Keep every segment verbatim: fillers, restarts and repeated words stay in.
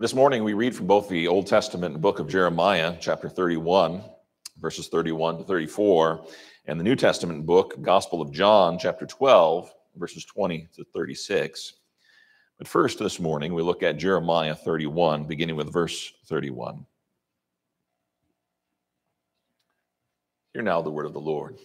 This morning we read from both the Old Testament book of Jeremiah, chapter thirty-one, verses thirty-one to thirty-four, and the New Testament book, Gospel of John, chapter twelve, verses twenty to thirty-six. But first this morning we look at Jeremiah thirty-one, beginning with verse thirty-one. Hear now the word of the Lord.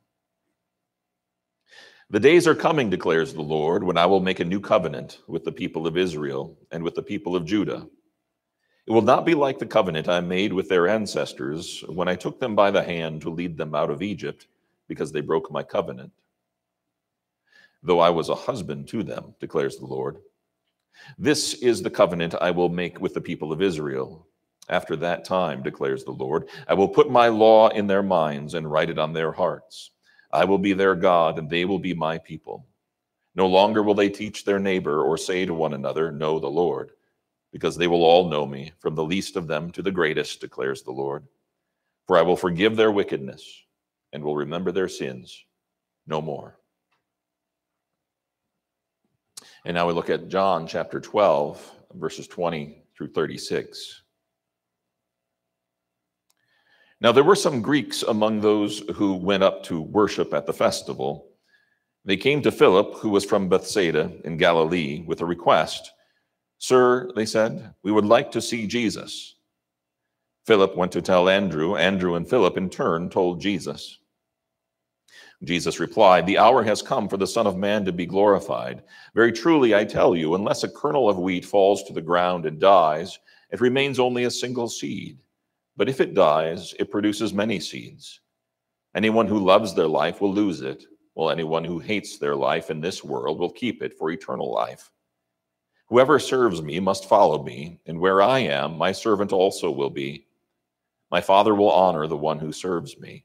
The days are coming, declares the Lord, when I will make a new covenant with the people of Israel and with the people of Judah. It will not be like the covenant I made with their ancestors when I took them by the hand to lead them out of Egypt, because they broke my covenant. Though I was a husband to them, declares the Lord. This is the covenant I will make with the people of Israel. After that time, declares the Lord, I will put my law in their minds and write it on their hearts. I will be their God, and they will be my people. No longer will they teach their neighbor or say to one another, know the Lord, because they will all know me, from the least of them to the greatest, declares the Lord. For I will forgive their wickedness and will remember their sins no more. And now we look at John chapter twelve, verses twenty through thirty-six. Now there were some Greeks among those who went up to worship at the festival. They came to Philip, who was from Bethsaida in Galilee, with a request. Sir, they said, we would like to see Jesus. Philip went to tell Andrew. Andrew and Philip in turn told Jesus. Jesus replied, the hour has come for the Son of Man to be glorified. Very truly, I tell you, unless a kernel of wheat falls to the ground and dies, it remains only a single seed. But if it dies, it produces many seeds. Anyone who loves their life will lose it, while anyone who hates their life in this world will keep it for eternal life. Whoever serves me must follow me, and where I am, my servant also will be. My Father will honor the one who serves me.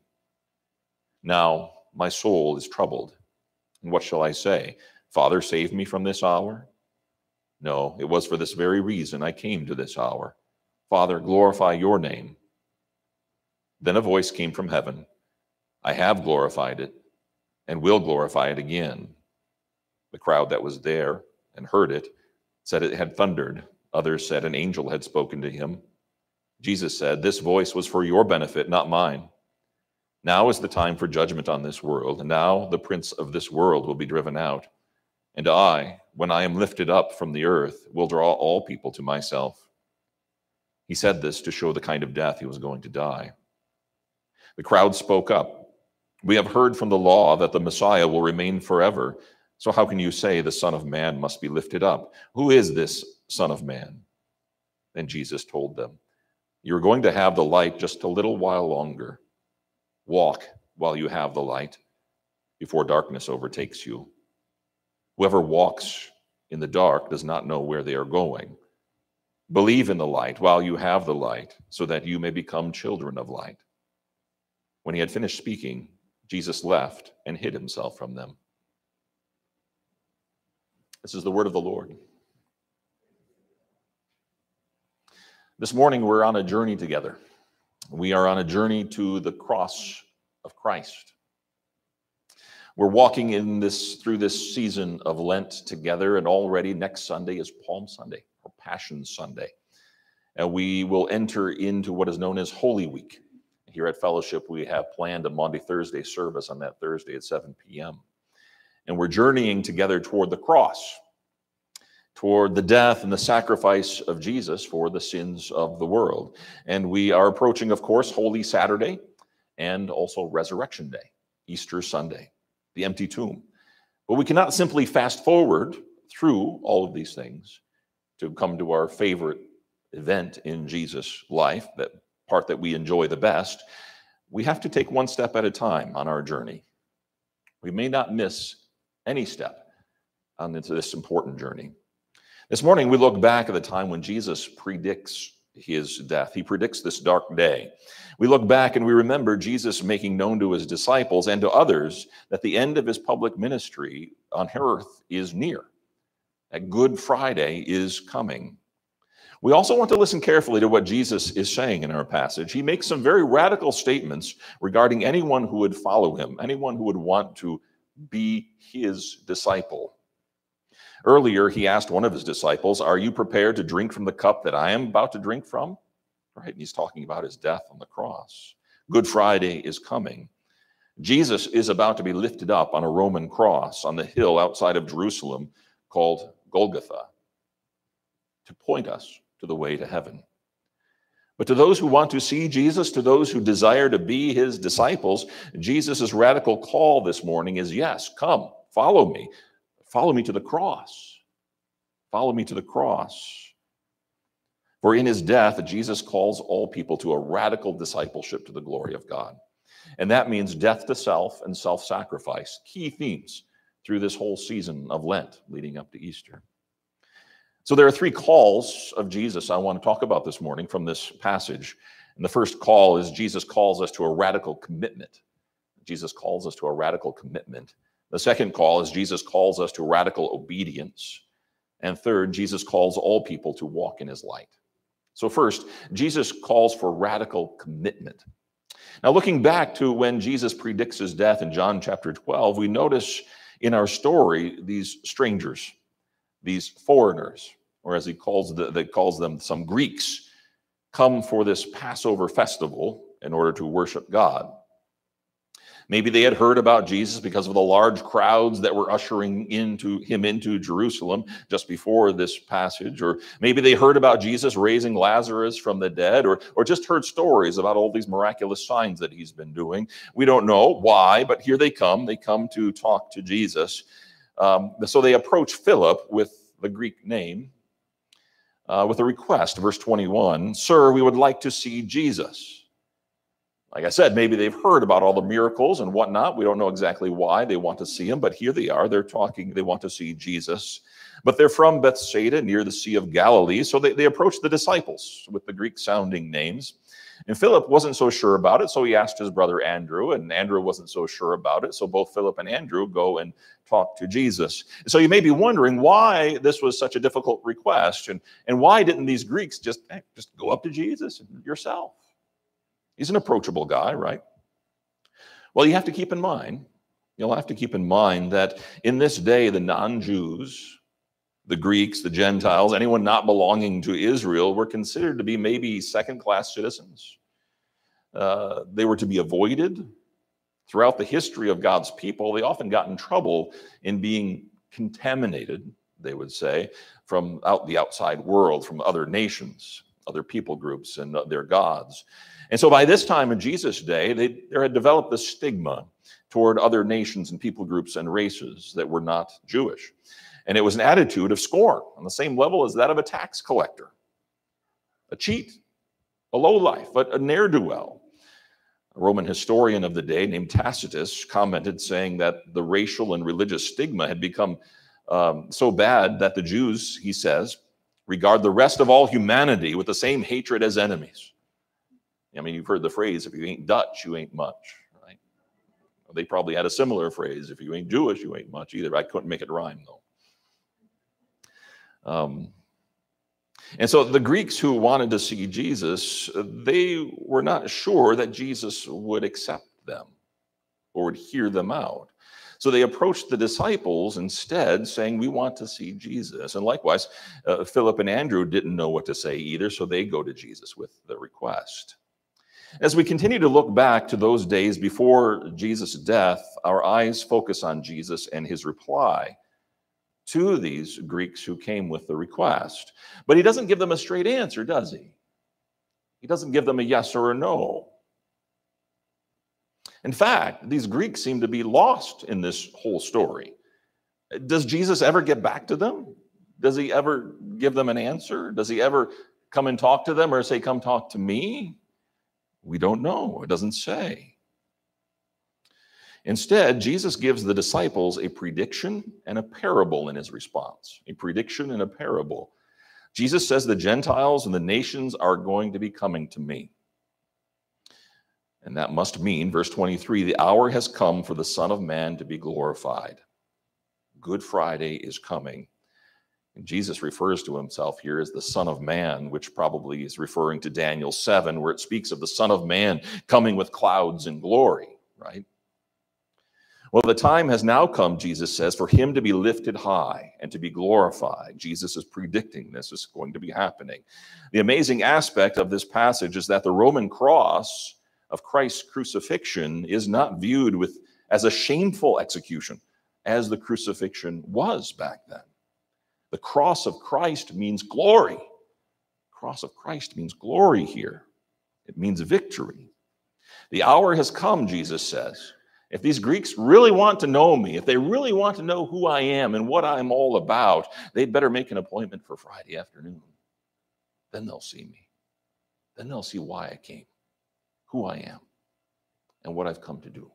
Now my soul is troubled. And what shall I say? Father, save me from this hour? No, it was for this very reason I came to this hour. Father, glorify your name. Then a voice came from heaven. I have glorified it and will glorify it again. The crowd that was there and heard it said it had thundered. Others said an angel had spoken to him. Jesus said, this voice was for your benefit, not mine. Now is the time for judgment on this world, and now the prince of this world will be driven out. And I, when I am lifted up from the earth, will draw all people to myself. He said this to show the kind of death he was going to die. The crowd spoke up. We have heard from the law that the Messiah will remain forever. So how can you say the Son of Man must be lifted up? Who is this Son of Man? Then Jesus told them, you're going to have the light just a little while longer. Walk while you have the light, before darkness overtakes you. Whoever walks in the dark does not know where they are going. Believe in the light while you have the light, so that you may become children of light. When he had finished speaking, Jesus left and hid himself from them. This is the word of the Lord. This morning we're on a journey together. We are on a journey to the cross of Christ. We're walking in this through this season of Lent together, and already next Sunday is Palm Sunday. Passion Sunday. And we will enter into what is known as Holy Week. Here at Fellowship, we have planned a Maundy Thursday service on that Thursday at seven p.m. And we're journeying together toward the cross, toward the death and the sacrifice of Jesus for the sins of the world. And we are approaching, of course, Holy Saturday and also Resurrection Day, Easter Sunday, the empty tomb. But we cannot simply fast forward through all of these things to come to our favorite event in Jesus' life, that part that we enjoy the best. We have to take one step at a time on our journey. We may not miss any step on into this important journey. This morning, we look back at the time when Jesus predicts his death. He predicts this dark day. We look back and we remember Jesus making known to his disciples and to others that the end of his public ministry on earth is near. That Good Friday is coming. We also want to listen carefully to what Jesus is saying in our passage. He makes some very radical statements regarding anyone who would follow him, anyone who would want to be his disciple. Earlier, he asked one of his disciples, "Are you prepared to drink from the cup that I am about to drink from?" Right? And he's talking about his death on the cross. Good Friday is coming. Jesus is about to be lifted up on a Roman cross on the hill outside of Jerusalem called Golgotha to point us to the way to heaven. But to those who want to see Jesus, to those who desire to be his disciples, Jesus' radical call this morning is, yes, come, follow me. Follow me to the cross. Follow me to the cross. For in his death, Jesus calls all people to a radical discipleship to the glory of God. And that means death to self and self-sacrifice, key themes through this whole season of Lent leading up to Easter. So there are three calls of Jesus I want to talk about this morning from this passage. And the first call is Jesus calls us to a radical commitment. Jesus calls us to a radical commitment. The second call is Jesus calls us to radical obedience. And third, Jesus calls all people to walk in his light. So first, Jesus calls for radical commitment. Now, looking back to when Jesus predicts his death in John chapter twelve, we notice in our story these strangers, these foreigners, or as he calls, the, the, calls them some Greeks, come for this Passover festival in order to worship God. Maybe they had heard about Jesus because of the large crowds that were ushering into him into Jerusalem just before this passage, or maybe they heard about Jesus raising Lazarus from the dead, or, or just heard stories about all these miraculous signs that he's been doing. We don't know why, but here they come. They come to talk to Jesus. Um, so they approach Philip with the Greek name, uh, with a request. Verse twenty-one, "Sir, we would like to see Jesus." Like I said, maybe they've heard about all the miracles and whatnot. We don't know exactly why they want to see him, but here they are. They're talking. They want to see Jesus. But they're from Bethsaida near the Sea of Galilee, so they, they approach the disciples with the Greek-sounding names. And Philip wasn't so sure about it, so he asked his brother Andrew, and Andrew wasn't so sure about it, so both Philip and Andrew go and talk to Jesus. So you may be wondering why this was such a difficult request, and, and why didn't these Greeks just, eh, just go up to Jesus yourself? He's an approachable guy, right? Well, you have to keep in mind, you'll have to keep in mind that in this day, the non-Jews, the Greeks, the Gentiles, anyone not belonging to Israel were considered to be maybe second-class citizens. Uh, they were to be avoided. Throughout the history of God's people, they often got in trouble in being contaminated, they would say, from out the outside world, from other nations, other people groups, and their gods. And so by this time in Jesus' day, they, there had developed this stigma toward other nations and people groups and races that were not Jewish. And it was an attitude of scorn on the same level as that of a tax collector, a cheat, a lowlife, a, a ne'er-do-well. A Roman historian of the day named Tacitus commented saying that the racial and religious stigma had become um, so bad that the Jews, he says, regard the rest of all humanity with the same hatred as enemies. I mean, you've heard the phrase, if you ain't Dutch, you ain't much, right? They probably had a similar phrase, if you ain't Jewish, you ain't much either. I couldn't make it rhyme, though. Um, and so the Greeks who wanted to see Jesus, they were not sure that Jesus would accept them or would hear them out. So they approached the disciples instead, saying, "We want to see Jesus." And likewise, uh, Philip and Andrew didn't know what to say either, so they go to Jesus with the request. As we continue to look back to those days before Jesus' death, our eyes focus on Jesus and his reply to these Greeks who came with the request. But he doesn't give them a straight answer, does he? He doesn't give them a yes or a no. In fact, these Greeks seem to be lost in this whole story. Does Jesus ever get back to them? Does he ever give them an answer? Does he ever come and talk to them or say, "Come talk to me"? We don't know. It doesn't say. Instead, Jesus gives the disciples a prediction and a parable in his response. A prediction and a parable. Jesus says the Gentiles and the nations are going to be coming to me. And that must mean, verse twenty-three, the hour has come for the Son of Man to be glorified. Good Friday is coming. And Jesus refers to himself here as the Son of Man, which probably is referring to Daniel seven, where it speaks of the Son of Man coming with clouds and glory, right? Well, the time has now come, Jesus says, for him to be lifted high and to be glorified. Jesus is predicting this is going to be happening. The amazing aspect of this passage is that the Roman cross of Christ's crucifixion is not viewed with as a shameful execution, as the crucifixion was back then. The cross of Christ means glory. The cross of Christ means glory here. It means victory. The hour has come, Jesus says. If these Greeks really want to know me, if they really want to know who I am and what I'm all about, they'd better make an appointment for Friday afternoon. Then they'll see me. Then they'll see why I came, who I am, and what I've come to do.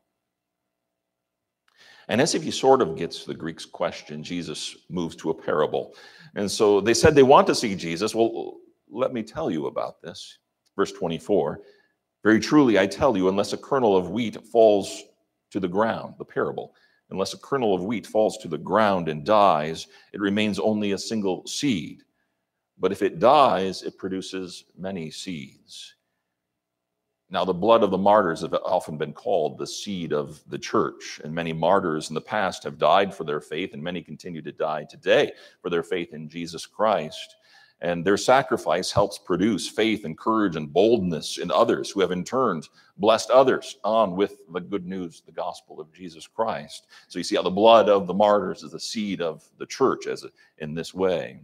And as if he sort of gets the Greeks' question, Jesus moves to a parable. And so they said they want to see Jesus. Well, let me tell you about this. Verse twenty-four, very truly I tell you, unless a kernel of wheat falls to the ground, the parable, unless a kernel of wheat falls to the ground and dies, it remains only a single seed. But if it dies, it produces many seeds. Now, the blood of the martyrs have often been called the seed of the church, and many martyrs in the past have died for their faith, and many continue to die today for their faith in Jesus Christ. And their sacrifice helps produce faith and courage and boldness in others who have in turn blessed others on with the good news, the gospel of Jesus Christ. So you see how the blood of the martyrs is the seed of the church as a, in this way.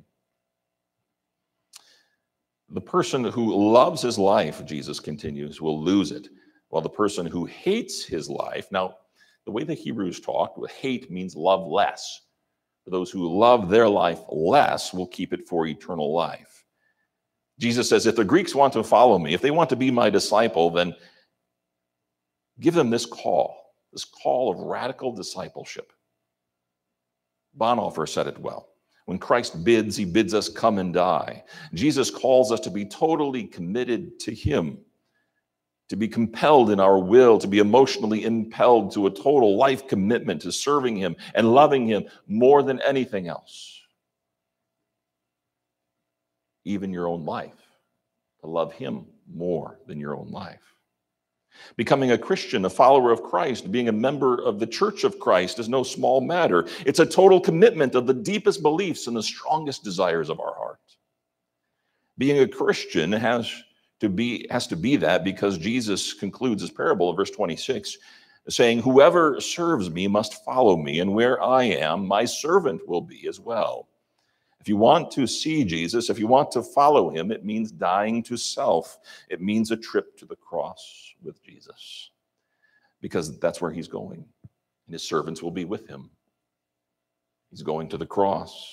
The person who loves his life, Jesus continues, will lose it, while the person who hates his life, now the way the Hebrews talk, hate means love less. Those who love their life less will keep it for eternal life. Jesus says, if the Greeks want to follow me, if they want to be my disciple, then give them this call, this call of radical discipleship. Bonhoeffer said it well. When Christ bids, he bids us come and die. Jesus calls us to be totally committed to him, to be compelled in our will, to be emotionally impelled to a total life commitment to serving him and loving him more than anything else. Even your own life, to love him more than your own life. Becoming a Christian, a follower of Christ, being a member of the Church of Christ is no small matter. It's a total commitment of the deepest beliefs and the strongest desires of our heart. Being a Christian has to be has to be that because Jesus concludes his parable of verse twenty-six, saying, whoever serves me must follow me, and where I am, my servant will be as well. If you want to see Jesus, if you want to follow him, it means dying to self. It means a trip to the cross with Jesus, because that's where he's going, and his servants will be with him. He's going to the cross.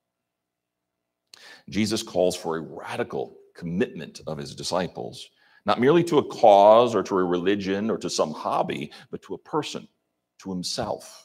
Jesus calls for a radical commitment of his disciples, not merely to a cause or to a religion or to some hobby, but to a person, to himself.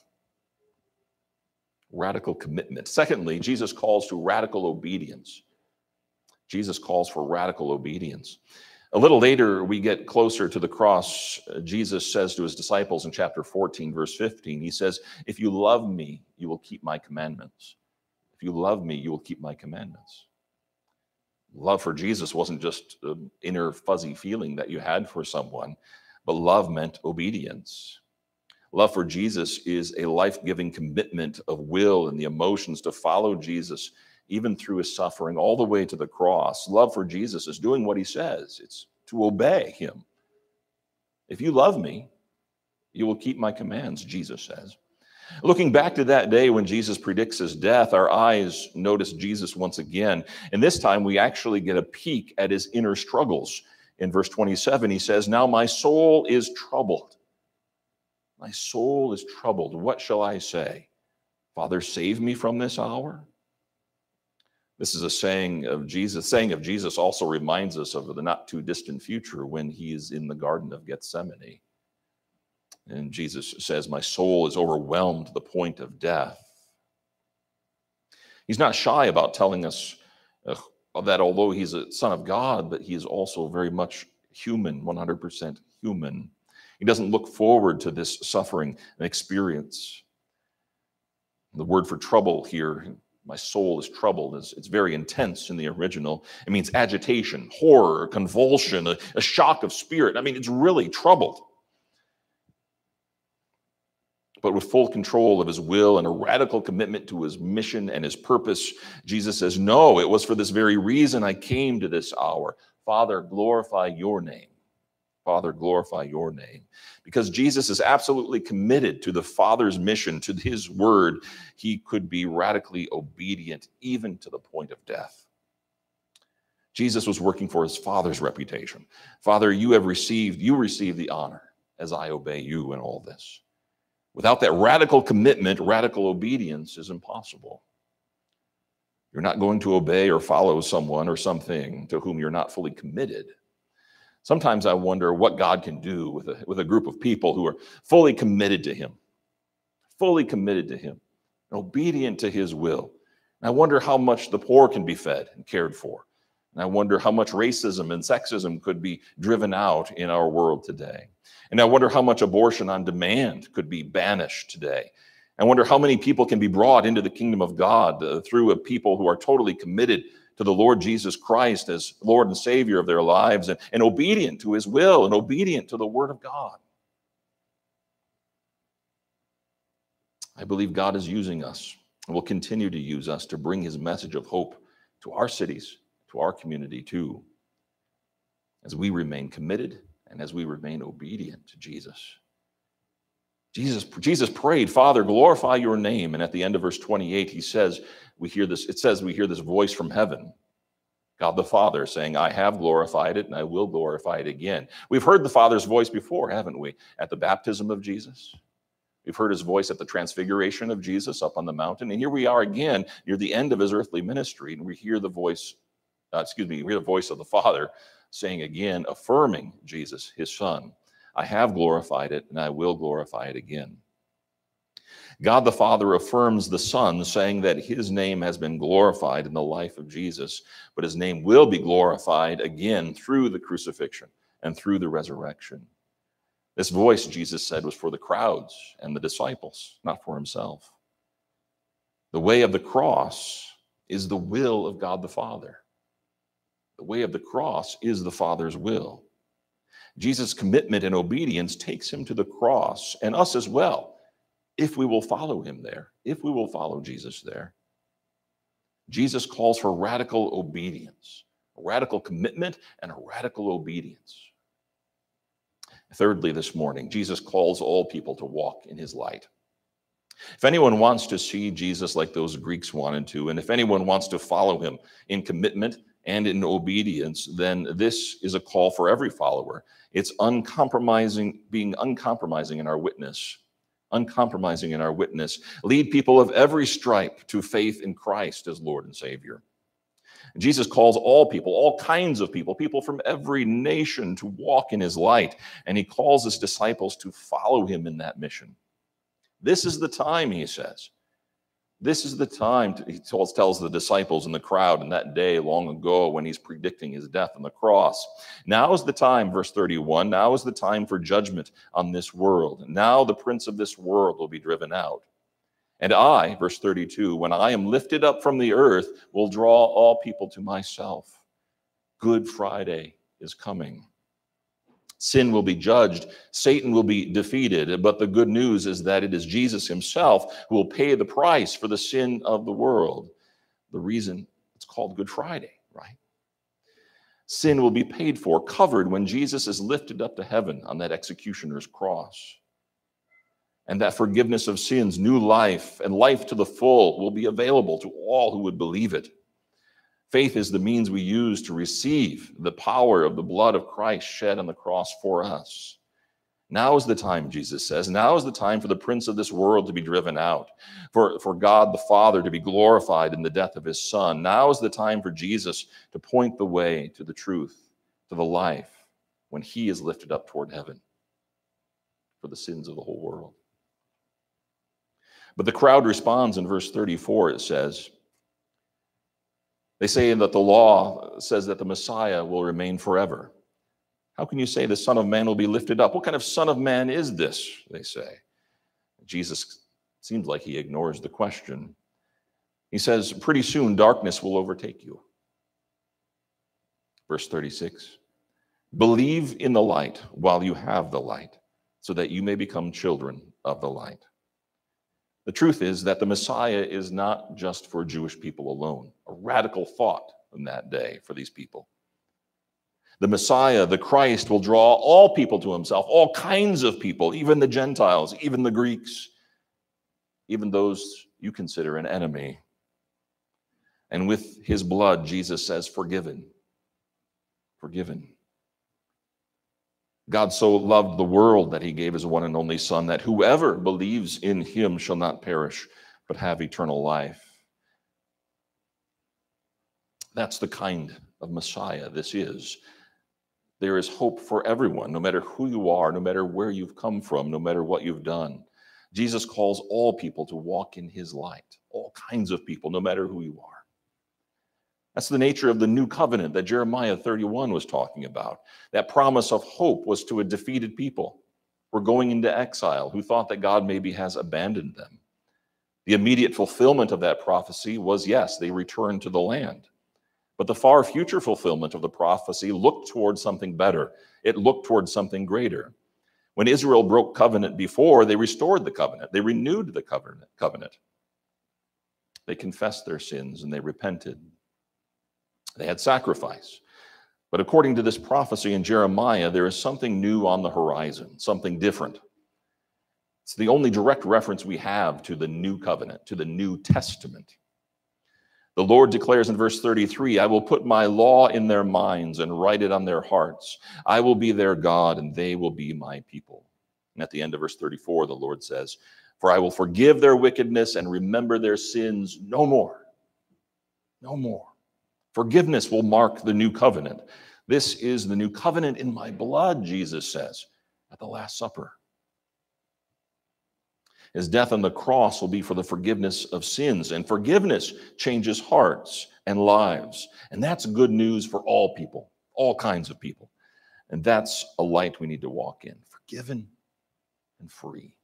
Radical commitment. Secondly, Jesus calls to radical obedience. Jesus calls for radical obedience. A little later, we get closer to the cross. Jesus says to his disciples in chapter fourteen, verse fifteen, he says, if you love me, you will keep my commandments. If you love me, you will keep my commandments. Love for Jesus wasn't just an inner fuzzy feeling that you had for someone, but love meant obedience. Love for Jesus is a life-giving commitment of will and the emotions to follow Jesus, even through his suffering, all the way to the cross. Love for Jesus is doing what he says. It's to obey him. If you love me, you will keep my commands, Jesus says. Looking back to that day when Jesus predicts his death, our eyes notice Jesus once again. And this time we actually get a peek at his inner struggles. In verse twenty-seven, he says, now my soul is troubled. My soul is troubled. What shall I say? Father, save me from this hour? This is a saying of Jesus. Saying of Jesus also reminds us of the not too distant future when he is in the Garden of Gethsemane. And Jesus says, my soul is overwhelmed to the point of death. He's not shy about telling us uh, that although he's a son of God, that he is also very much human, one hundred percent human. He doesn't look forward to this suffering and experience. The word for trouble here, my soul is troubled, is it's very intense in the original. It means agitation, horror, convulsion, a, a shock of spirit. I mean, it's really troubled. but with full control of his will and a radical commitment to his mission and his purpose. Jesus says, no, it was for this very reason I came to this hour. Father, glorify your name. Father, glorify your name. Because Jesus is absolutely committed to the Father's mission, to his word, he could be radically obedient, even to the point of death. Jesus was working for his Father's reputation. Father, you have received, you receive the honor as I obey you in all this. Without that radical commitment, radical obedience is impossible. You're not going to obey or follow someone or something to whom you're not fully committed. Sometimes I wonder what God can do with a, with a group of people who are fully committed to him, fully committed to him, and obedient to his will. And I wonder how much the poor can be fed and cared for. And I wonder how much racism and sexism could be driven out in our world today. And I wonder how much abortion on demand could be banished today. I wonder how many people can be brought into the kingdom of God uh, through a people who are totally committed to the Lord Jesus Christ as Lord and Savior of their lives, and, and obedient to his will and obedient to the word of God. I believe God is using us and will continue to use us to bring his message of hope to our cities, to our community too, as we remain committed and as we remain obedient to Jesus. Jesus, Jesus prayed, Father, glorify your name. And at the end of verse twenty-eight, he says, we hear this, it says we hear this voice from heaven, God the Father saying, I have glorified it and I will glorify it again. We've heard the Father's voice before, haven't we? At the baptism of Jesus. We've heard his voice at the transfiguration of Jesus up on the mountain. And here we are again near the end of his earthly ministry. And we hear the voice, uh, excuse me, we hear the voice of the Father saying again, affirming Jesus, his Son. I have glorified it and I will glorify it again. God the Father affirms the Son, saying that his name has been glorified in the life of Jesus, but his name will be glorified again through the crucifixion and through the resurrection. This voice, Jesus said, was for the crowds and the disciples, not for himself. The way of the cross is the will of God the Father. The way of the cross is the Father's will. Jesus' commitment and obedience takes him to the cross, and us as well, if we will follow him there, if we will follow Jesus there. Jesus calls for radical obedience, a radical commitment, and a radical obedience. Thirdly, this morning, Jesus calls all people to walk in his light. If anyone wants to see Jesus like those Greeks wanted to, and if anyone wants to follow him in commitment and in obedience, then this is a call for every follower. It's uncompromising, being uncompromising in our witness, uncompromising in our witness. Lead people of every stripe to faith in Christ as Lord and Savior. Jesus calls all people, all kinds of people, people from every nation to walk in his light, and he calls his disciples to follow him in that mission. This is the time, he says. This is the time, to, he tells, tells the disciples in the crowd in that day long ago when he's predicting his death on the cross. Now is the time, verse thirty-one, now is the time for judgment on this world. Now the prince of this world will be driven out. And I, verse thirty-two, when I am lifted up from the earth, will draw all people to myself. Good Friday is coming. Sin will be judged. Satan will be defeated. But the good news is that it is Jesus himself who will pay the price for the sin of the world. The reason it's called Good Friday, right? Sin will be paid for, covered when Jesus is lifted up to heaven on that executioner's cross. And that forgiveness of sins, new life, and life to the full will be available to all who would believe it. Faith is the means we use to receive the power of the blood of Christ shed on the cross for us. Now is the time, Jesus says, now is the time for the prince of this world to be driven out, for, for God the Father to be glorified in the death of his Son. Now is the time for Jesus to point the way to the truth, to the life, when he is lifted up toward heaven for the sins of the whole world. But the crowd responds in verse thirty-four, it says, they say that the law says that the Messiah will remain forever. How can you say the Son of Man will be lifted up? What kind of Son of Man is this, they say. Jesus seems like he ignores the question. He says, pretty soon darkness will overtake you. Verse thirty-six, believe in the light while you have the light, so that you may become children of the light. The truth is that the Messiah is not just for Jewish people alone, a radical thought in that day for these people. The Messiah, the Christ, will draw all people to himself, all kinds of people, even the Gentiles, even the Greeks, even those you consider an enemy. And with his blood, Jesus says, forgiven, forgiven. God so loved the world that he gave his one and only Son, that whoever believes in him shall not perish, but have eternal life. That's the kind of Messiah this is. There is hope for everyone, no matter who you are, no matter where you've come from, no matter what you've done. Jesus calls all people to walk in his light, all kinds of people, no matter who you are. That's the nature of the new covenant that Jeremiah thirty-one was talking about. That promise of hope was to a defeated people who were going into exile, who thought that God maybe has abandoned them. The immediate fulfillment of that prophecy was, yes, they returned to the land. But the far future fulfillment of the prophecy looked towards something better. It looked towards something greater. When Israel broke covenant before, they restored the covenant. They renewed the covenant. covenant. They confessed their sins and they repented. They had sacrifice. But according to this prophecy in Jeremiah, there is something new on the horizon, something different. It's the only direct reference we have to the new covenant, to the New Testament. The Lord declares in verse thirty-three, I will put my law in their minds and write it on their hearts. I will be their God and they will be my people. And at the end of verse thirty-four, the Lord says, for I will forgive their wickedness and remember their sins no more. No more. Forgiveness will mark the new covenant. This is the new covenant in my blood, Jesus says at the Last Supper. His death on the cross will be for the forgiveness of sins, and forgiveness changes hearts and lives. And that's good news for all people, all kinds of people. And that's a light we need to walk in, forgiven and free.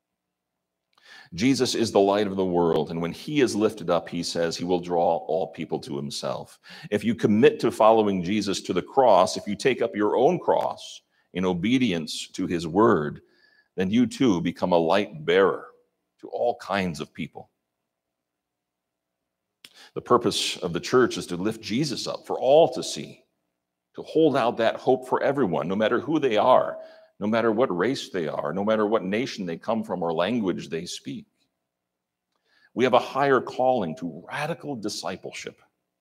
Jesus is the light of the world, and when he is lifted up, he says he will draw all people to himself. If you commit to following Jesus to the cross, if you take up your own cross in obedience to his word, then you too become a light bearer to all kinds of people. The purpose of the church is to lift Jesus up for all to see, to hold out that hope for everyone, no matter who they are, no matter what race they are, no matter what nation they come from or language they speak. We have a higher calling to radical discipleship.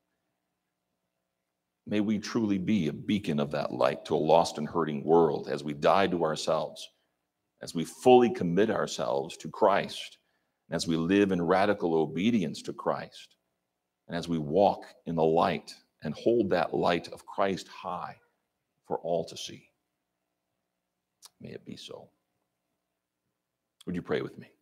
May we truly be a beacon of that light to a lost and hurting world as we die to ourselves, as we fully commit ourselves to Christ, and as we live in radical obedience to Christ, and as we walk in the light and hold that light of Christ high for all to see. May it be so. Would you pray with me?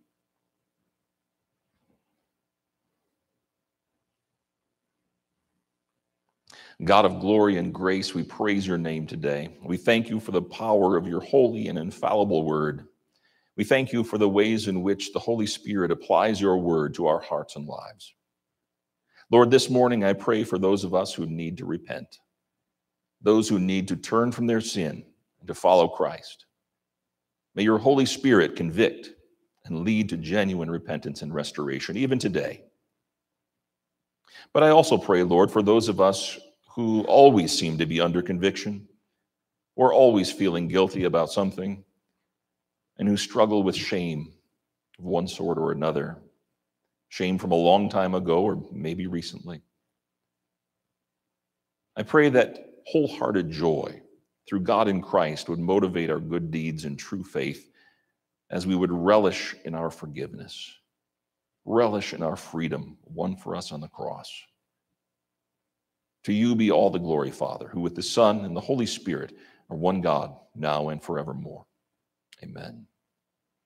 God of glory and grace, we praise your name today. We thank you for the power of your holy and infallible word. We thank you for the ways in which the Holy Spirit applies your word to our hearts and lives. Lord, this morning I pray for those of us who need to repent, those who need to turn from their sin and to follow Christ. May your Holy Spirit convict and lead to genuine repentance and restoration, even today. But I also pray, Lord, for those of us who always seem to be under conviction or always feeling guilty about something and who struggle with shame of one sort or another, shame from a long time ago or maybe recently. I pray that wholehearted joy through God in Christ would motivate our good deeds and true faith as we would relish in our forgiveness, relish in our freedom won for us on the cross. To you be all the glory, Father, who with the Son and the Holy Spirit are one God, now and forevermore. Amen.